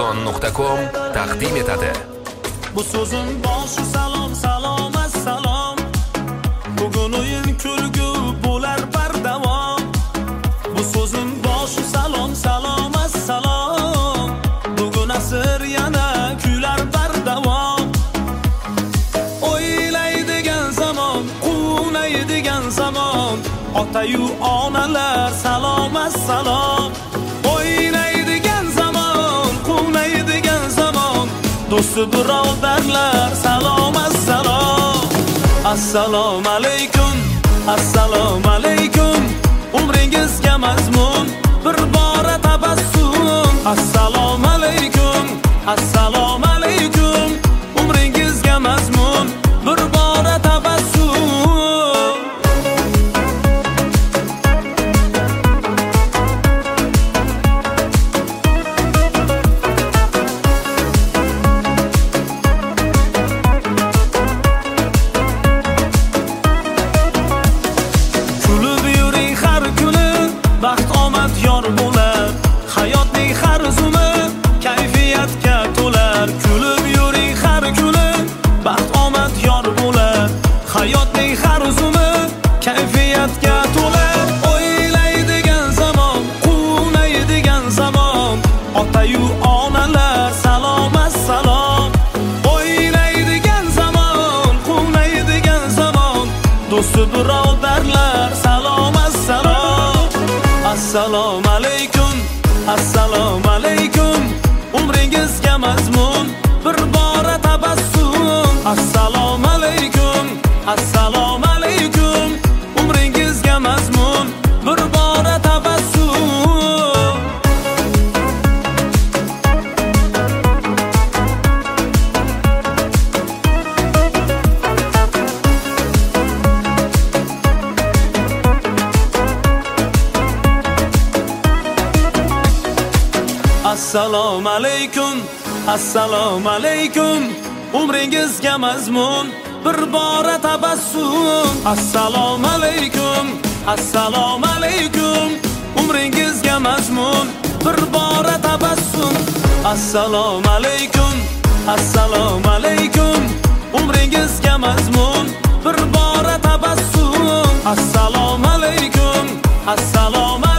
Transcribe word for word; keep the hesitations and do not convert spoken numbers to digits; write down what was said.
Rayhon nuqta com taqdim etadi. Bu so'zim boshi salom salom assalom. Bugun o'yin kulgu bo'lar bardavom. Bu so'zim boshi salom salom assalom. Bugun asr yana kular bardavom. O'ylaydigan zamon, quvnaydigan zamon. Ota-yu onalar salom assalom. O'ynaydigan zamon, quvnaydigan zamon. Do'sti birodarlar salom assalom. Assalomu alaykum, assalomu alaykum. Umringizga mazmun, bir bora tabassum. Assalomu alaykum, assalomu alaykum. Umringizga mazmun, bir bora tabassum. Baxt omad yor bo'lar, hayotning har zumi kayfiyatga to'lar. Kulib yuring har kuni, baxt omad yor bo'lar, hayotning har zumi kayfiyatga to'lar. O'ylaydigan zamon, quvnaydigan zamon. Ota-yu onalar salom assalom. O'ylaydigan zamon, quvnaydigan zamon. Do'sti birodarlar salom assalom. Assalomu alaykum, assalomu alaykum. Umringizga mazmun, bir bora tabassum. Assalomu alaykum, assalomu alaykum. Umringizga mazmun, bir bora tabassum. Assalomu alaykum, assalomu alaykum. Umringizga mazmun, bir bora tabassum. Assalomu alaykum, assalomu alaykum. Umringizga mazmun, bir bora tabassum. Assalomu alaykum, assalomu alaykum. Umringizga mazmun, bir bora tabassum. Assalomu alaykum, assalomu